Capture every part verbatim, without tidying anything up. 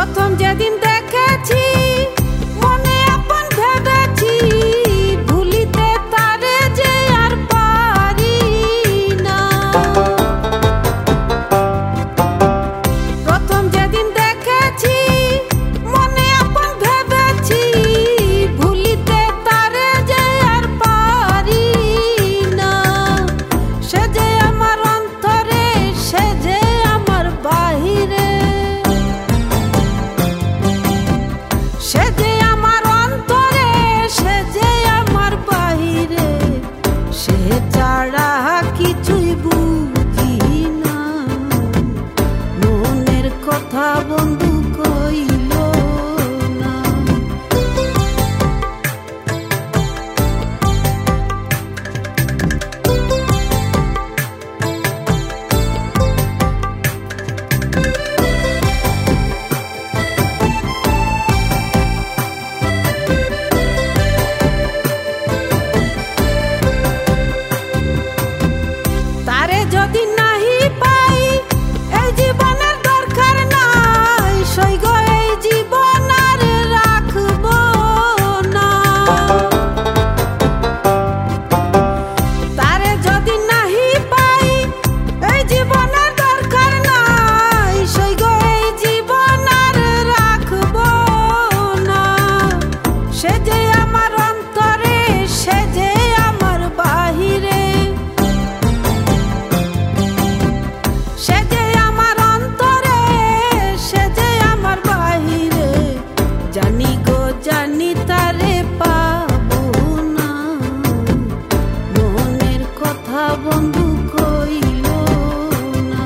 প্রথম যেদিন দেখেছি মনে আপন ভেবেছি, ভুলিতে তারে যে আর পারি না। প্রথম যেদিন দেখেছি মনে আপন ভেবেছি, ভুলিতে তারে যে আর পারি না। সে যে আমার অন্তরে, সে যে আমার বাহিরে, সে যে আমার অন্তরে, সে যে আমার বাহিরে, সে ছাড়া কিছুই বুঝি না। মনের কথা বন্ধু কইল না। তারে যদি নাহি পাই এই জীবনের দরকার নাই, সইগ এই জীবন আর রাখব না। তারে যদি নাহি পাই এই জীবনের দরকার নাই, সইগ এই জীবন আর রাখব না। সে যে আমার অন্তরে, সে যে আমার বাহিরে, সে যে আমার অন্তরে, সে যে আমার বাহিরে, জানি গো জানি তারে পাবো না। মনের কথা বন্ধু কইল না।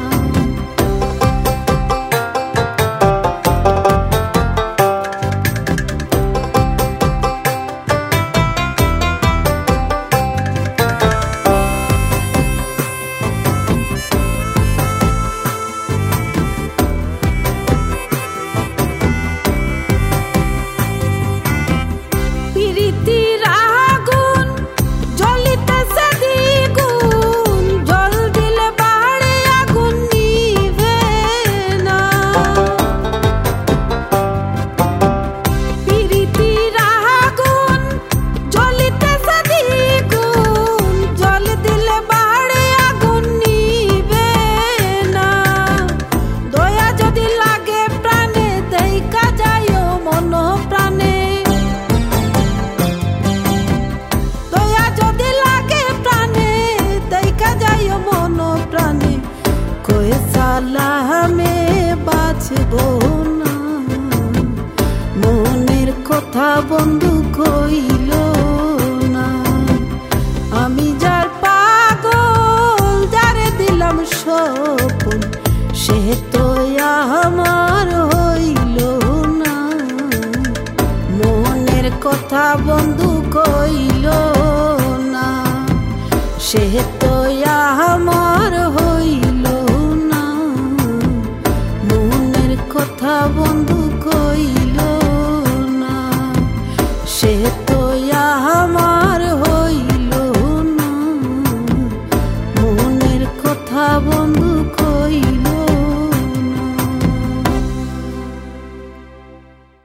প্রীতির আগুন জ্বলিতেছে দ্বিগুণ, জল দিলে বাড়ে আগুন নিভে না। প্রীতির আগুন জ্বলিতেছে দ্বিগুণ, জল দিলে বাড়ে আগুন নিভে না। দয়া যদি লাগে প্রাণে, দেইকা যাইও মন প্রাণে। দয়া যদি লাগে প্রাণে, দেইকা যাইও মন প্রাণে। কয়ে সালামে বাঁচব না। মনের কথা বন্ধু কইল না। আমি যার পাগল, যারে দিলাম স্বপন, সে তো আমার হইল না। মনের কথা বন্ধু কইল না, সে তো